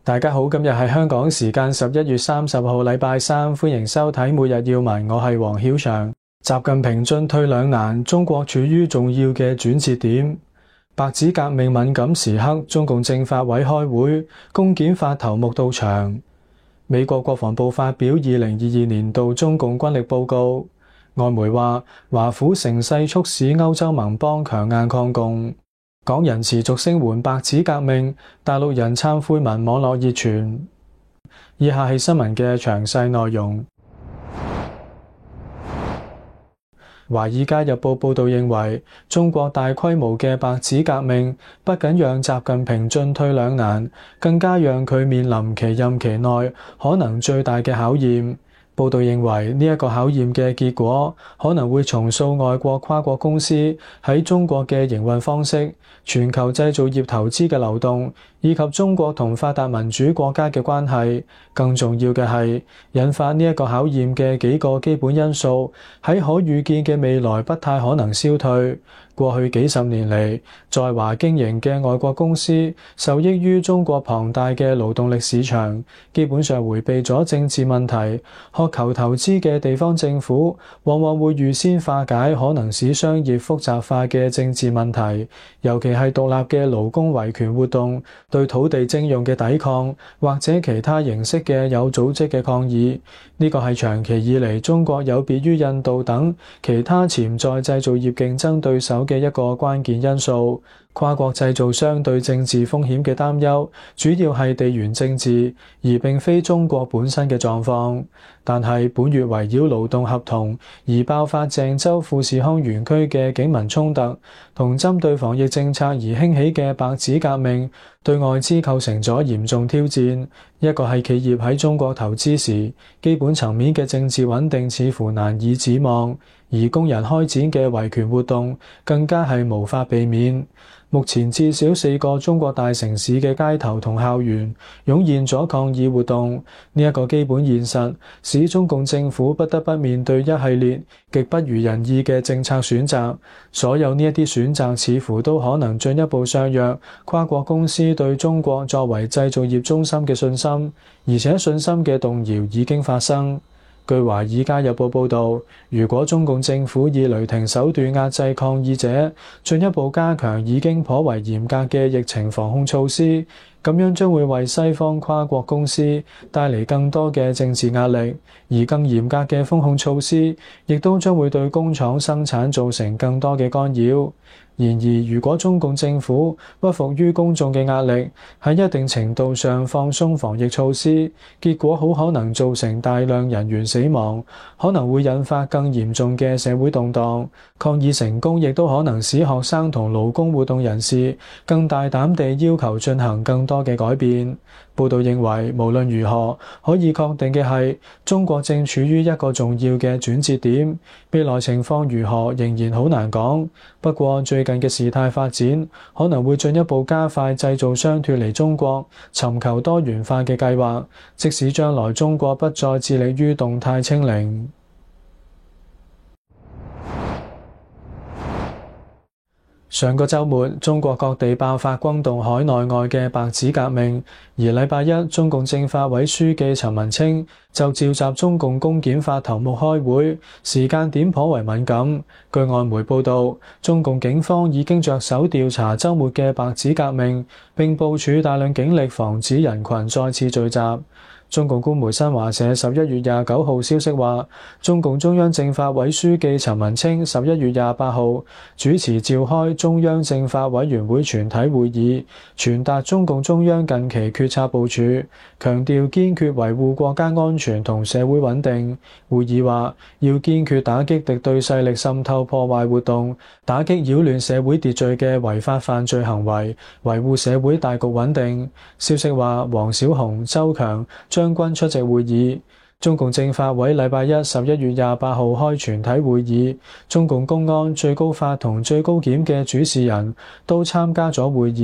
大家好，今日係香港時間11月30號禮拜三，歡迎收睇每日要聞，我係黃曉翔。習近平進退兩難，中國處於重要嘅轉折點。白紙革命敏感時刻，中共政法委開會，公檢法頭目到場。美國國防部發表2022年度中共軍力報告。外媒話，華府乘勢促使歐洲盟邦強硬抗共。港人持續聲援白紙革命，大陸人懺悔文網絡熱傳。以下係新聞嘅詳細內容。《華爾街日報》報導認為，中國大規模嘅白紙革命不僅讓習近平進退兩難，更加讓佢面臨其任期內可能最大嘅考驗。報道認為呢一個考驗嘅結果可能會重塑外國跨國公司喺中國嘅營運方式、全球製造業投資嘅流動，以及中國同發達民主國家嘅關係。更重要嘅係，引發呢一個考驗嘅幾個基本因素喺可預見嘅未來不太可能消退。過去幾十年嚟，在華經營嘅外國公司受益於中國龐大嘅勞動力市場，基本上迴避咗政治問題。渴求投資嘅地方政府往往會預先化解可能使商業複雜化嘅政治問題，尤其係獨立嘅勞工維權活動、對土地徵用嘅抵抗，或者其他形式嘅有組織嘅抗議。呢個係長期以嚟中國有別於印度等其他潛在製造業競爭對手嘅一個關鍵因素。跨國製造商對政治風險嘅擔憂，主要係地緣政治，而並非中國本身嘅狀況。但係本月圍繞勞動合同而爆發鄭州富士康園區嘅警民衝突，同針對防疫政策而興起嘅白紙革命，對外資構成咗嚴重挑戰。一個係企業喺中國投資時，基本層面嘅政治穩定似乎難以指望，而工人開展嘅維權活動更加係無法避免。目前至少4個中國大城市嘅街頭同校園湧現咗抗議活動，呢一個基本現實使中共政府不得不面對一系列極不如人意嘅政策選擇。所有呢一啲選擇似乎都可能進一步削弱跨國公司對中國作為製造業中心嘅信心，而且信心嘅動搖已經發生。據《華爾街日報》報導，如果中共政府以雷霆手段壓制抗議者，進一步加強已經頗為嚴格嘅疫情防控措施，咁樣將會為西方跨國公司帶嚟更多嘅政治壓力，而更嚴格嘅封控措施亦都將會對工廠生產造成更多嘅干擾。然而，如果中共政府不服於公眾嘅壓力，喺一定程度上放鬆防疫措施，結果好可能造成大量人員死亡，可能會引發更嚴重嘅社會動盪。抗議成功亦都可能使學生同勞工活動人士更大膽地要求進行更多嘅改變。報道認為，無論如何，可以確定嘅係，中國正處於一個重要嘅轉折點，未來情況如何仍然好難講。不過最近嘅事態發展可能會進一步加快製造商脫離中國、尋求多元化嘅計劃，即使將來中國不再致力於動態清零。上個週末，中國各地爆發轟動海內外嘅白紙革命，而禮拜一，中共政法委書記陳文清就召集中共公檢法頭目開會，時間點頗為敏感。據外媒報導，中共警方已經着手調查週末嘅白紙革命，並部署大量警力防止人群再次聚集。中共官媒新華社11月29號消息話，中共中央政法委書記陳文清11月28號主持召開中央政法委員會全體會議，傳達中共中央近期決策部署，強調堅決維護國家安全同社會穩定。會議話，要堅決打擊敵對勢力滲透破壞活動，打擊擾亂社會秩序嘅違法犯罪行為，維護社會大局穩定。消息話，王小洪、周強將軍出席會議。中共政法委禮拜一11月28號開全體會議，中共公安、最高法同最高檢嘅主事人都參加咗會議，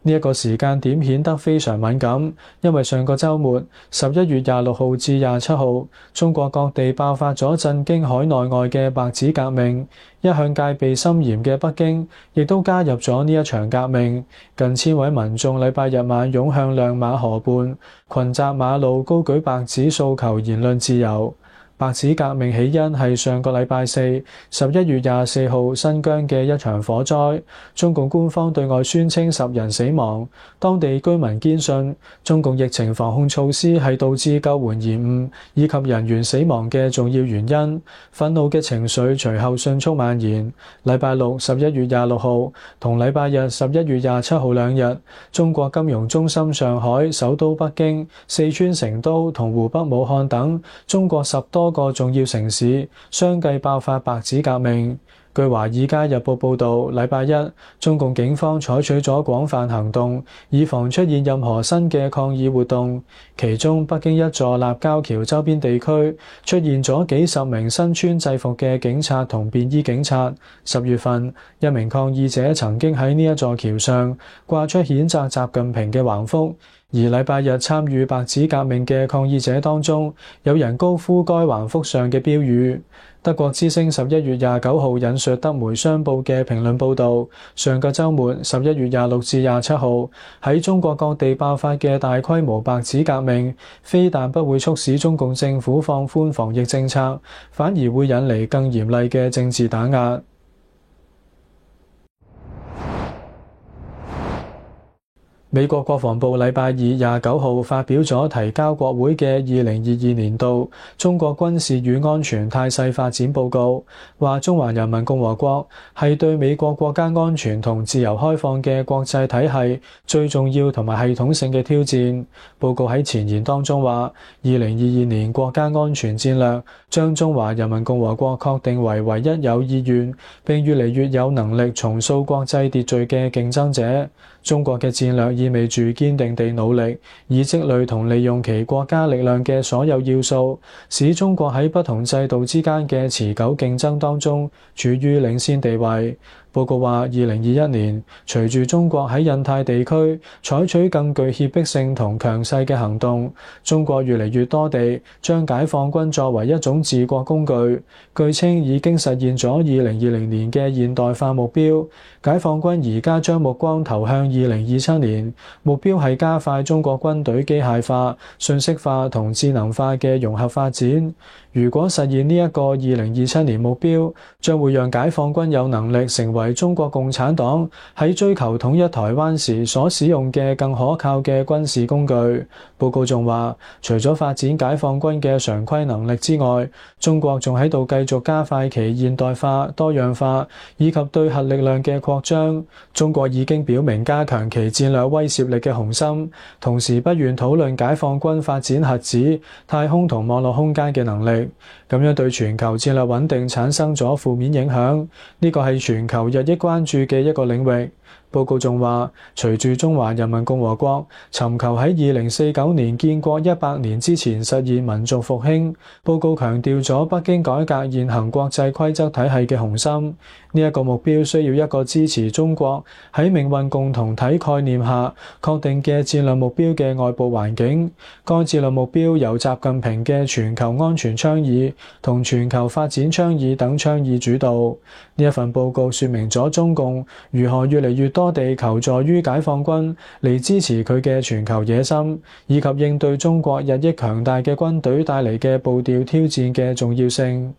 呢一個時間點顯得非常敏感，因為上個週末11月26號至27號，中國各地爆發咗震驚海內外嘅白紙革命。一向戒備森嚴嘅北京，亦都加入咗呢一場革命。近千位民眾禮拜日晚湧向亮馬河畔，群集馬路，高舉白紙訴求言論自由。白紙革命起因係上個禮拜四11月24號新疆嘅一場火災，中共官方對外宣稱10人死亡，當地居民堅信中共疫情防控措施係導致救援延誤以及人員死亡嘅重要原因。憤怒嘅情緒隨後迅速蔓延。禮拜六11月26號同禮拜日11月27號兩日，中國金融中心上海、首都北京、四川成都同湖北武漢等中國10多個重要城市相繼爆發白紙革命。據《華爾街日報》報導，禮拜一，中共警方採取咗廣泛行動，以防出現任何新嘅抗議活動。其中，北京一座立交橋周邊地區出現咗幾十名身穿制服嘅警察同便衣警察。10月份，一名抗議者曾經喺呢一座橋上掛出譴責習近平嘅橫幅。而禮拜日參與白紙革命嘅抗議者當中，有人高呼該橫幅上嘅標語。德國之聲11月29號引述德媒商報嘅評論報導，上個週末11月26至27號喺中國各地爆發嘅大規模白紙革命，非但不會促使中共政府放寬防疫政策，反而會引嚟更嚴厲嘅政治打壓。美國國防部禮拜二29號發表咗提交國會嘅2022年度中國軍事與安全態勢發展報告，話中華人民共和國係對美國國家安全同自由開放嘅國際體系最重要同埋系統性嘅挑戰。報告喺前言當中話，2022年國家安全戰略將中華人民共和國確定為唯一有意願並越嚟越有能力重塑國際秩序嘅競爭者。中國嘅戰略意味住堅定地努力，以積累同利用其國家力量嘅所有要素，使中國喺不同制度之間嘅持久競爭當中處於領先地位。報告話，2021年隨住中國喺印太地區採取更具脅迫性同強勢嘅行動，中國越嚟越多地將解放軍作為一種治國工具。據稱已經實現咗2020年嘅現代化目標。解放軍而家將目光投向2027年，目標係加快中國軍隊機械化、信息化同智能化嘅融合發展。如果實現呢一個2027年目標，將會讓解放軍有能力成為中國共產黨喺追求統一台灣時所使用嘅更可靠嘅軍事工具。報告仲話，除咗發展解放軍嘅常規能力之外，中國仲喺度繼續加快其現代化、多樣化以及對核力量嘅擴張。中國已經表明加強其戰略威懾力嘅雄心，同時不願討論解放軍發展核子、太空同網絡空間嘅能力。咁樣對全球戰略穩定產生咗負面影響，呢個係全球日益關注嘅一個領域。報告仲話，隨住中華人民共和國尋求喺2049年建國100年之前實現民族復興，報告強調咗北京改革現行國際規則體系嘅雄心。呢一個目標需要一個支持中國喺命運共同體概念下確定嘅戰略目標嘅外部環境。該戰略目標由習近平嘅全球安全倡議同全球發展倡議等倡議主導。呢一份報告說明咗中共如何越嚟越多地求助於解放軍嚟支持佢嘅全球野心，以及應對中國日益強大嘅軍隊帶嚟嘅步調挑戰嘅重要性。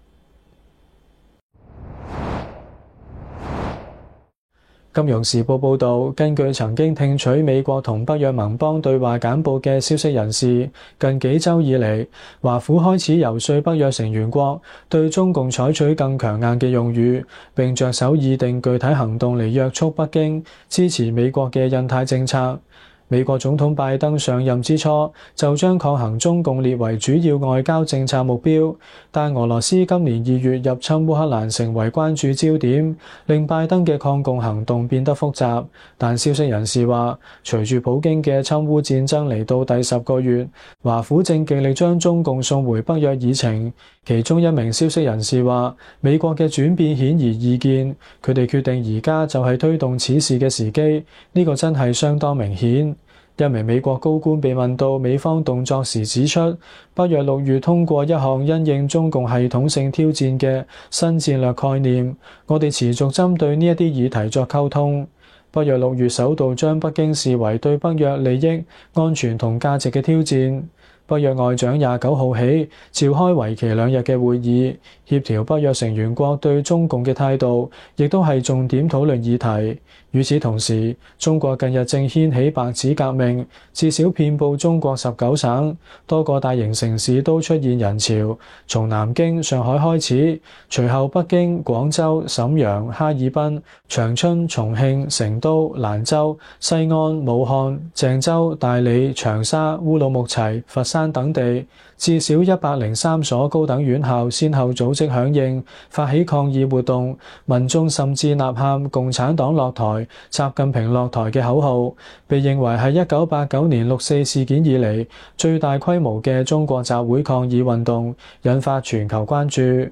金融時報報導，根據曾經聽取美國同北約盟邦對話簡報嘅消息人士，近幾週以嚟，華府開始遊說北約成員國對中共採取更強硬嘅用語，並着手擬定具體行動嚟約束北京支持美國嘅印太政策。 美國總統拜登上任之初就將抗衡中共列為主要外交政策目標，但俄羅斯今年2月入侵烏克蘭成為關注焦點，令拜登嘅抗共行動變得複雜。但消息人士話，隨住普京嘅侵烏戰爭嚟到第10個月，華府正極力將中共送回北約議程。其中一名消息人士話，美國嘅轉變顯而易見，佢哋決定而家就係推動此事嘅時機，呢個真係相當明顯。一名美國高官被問到美方動作時指出，北約6月通過一項因應中共系統性挑戰嘅新戰略概念，我哋持續針對呢一啲議題作溝通。北約6月首度將北京視為對北約利益、安全同價值嘅挑戰。北約外長29號起召開為期2日嘅會議，協調北約成員國對中共嘅態度，亦都係重點討論議題。與此同時，中國近日正掀起白紙革命，至少遍佈中國19省，多個大型城市都出現人潮，從南京、上海開始，隨後北京、廣州、瀋陽、哈爾濱、長春、重慶、成都、蘭州、西安、武漢、鄭州、大理、長沙、烏魯木齊、佛山等地，至少103所高等院校先後組織響應，發起抗議活動，民眾甚至吶喊共產黨落台、習近平落台嘅口號，被認為係1989年6.4事件以嚟最大規模嘅中國集會抗議運動，引發全球關注。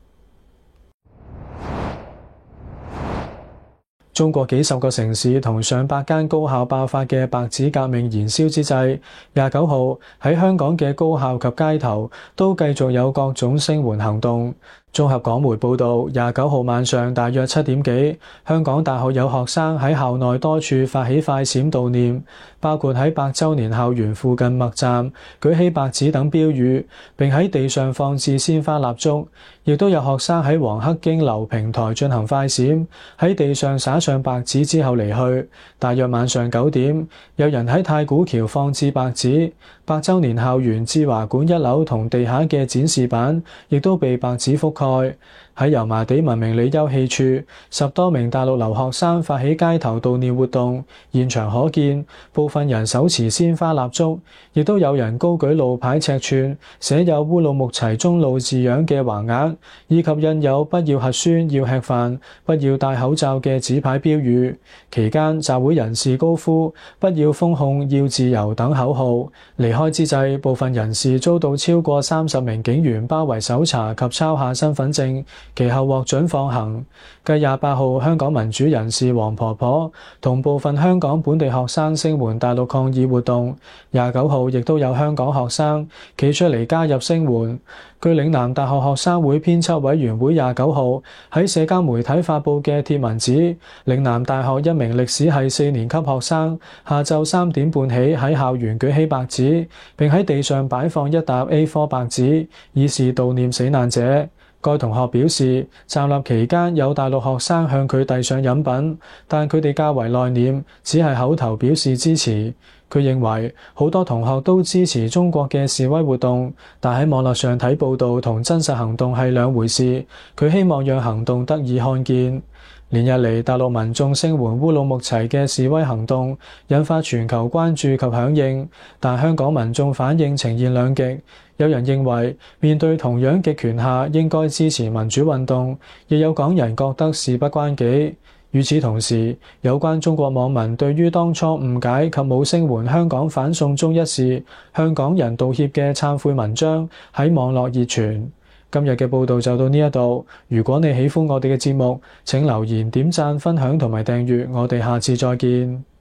中國幾十個城市同上百間高校爆發嘅白紙革命燃燒之際，29號喺香港嘅高校及街頭都繼續有各種聲援行動。綜合港媒報導，29號晚上大約7點幾，香港大學有學生喺校內多處發起快閃悼念，包括喺100週年校園附近默站、舉起白紙等標語，並喺地上放置鮮花蠟燭。亦都有學生喺黃克經樓平台進行快閃，喺地上灑上白紙之後離去。大約晚上9點，有人喺太古橋放置白紙。100週年校園智華館1樓同地下嘅展示板亦都被白紙覆蓋。喺油麻地文明里休憩處，10多名大陸留學生發起街頭悼念活動，現場可見部分人手持鮮花蠟燭，亦都有人高舉路牌尺寸寫有烏魯木齊中路字樣嘅橫額，以及印有不要核酸、要吃飯、不要戴口罩嘅紙牌標語。期間集會人士高呼不要封控、要自由等口號。離開之際，部分人士遭到超過30名警員包圍搜查及抄下身份證，其後獲准放行。繼28號香港民主人士黃婆婆同部分香港本地學生聲援大陸抗議活動，29號亦都有香港學生企出嚟加入聲援。據嶺南大學學生會編輯委員會29號喺社交媒體發布嘅貼文指，嶺南大學一名歷史系4年級學生下晝3點半起喺校園舉起白紙，並喺地上擺放一沓 A4 白紙，以示悼念死難者。該同學表示，站立期間有大陸學生向佢遞上飲品，但佢哋較為內斂，只係口頭表示支持。佢認為好多同學都支持中國嘅示威活動，但喺網絡上睇報道同真實行動係兩回事。佢希望讓行動得以看見。連日嚟，大陸民眾聲援烏魯木齊嘅示威行動引發全球關注及響應，但香港民眾反應呈現兩極。有人認為面對同樣極權下應該支持民主運動，亦有港人覺得事不關己。與此同時，有關中國網民對於當初誤解及冇聲援香港反送中一事向港人道歉嘅懺悔文章喺網絡熱傳。今日嘅報道就到呢一度。如果你喜歡我哋嘅節目，請留言、點讚、分享同埋訂閱。我哋下次再見。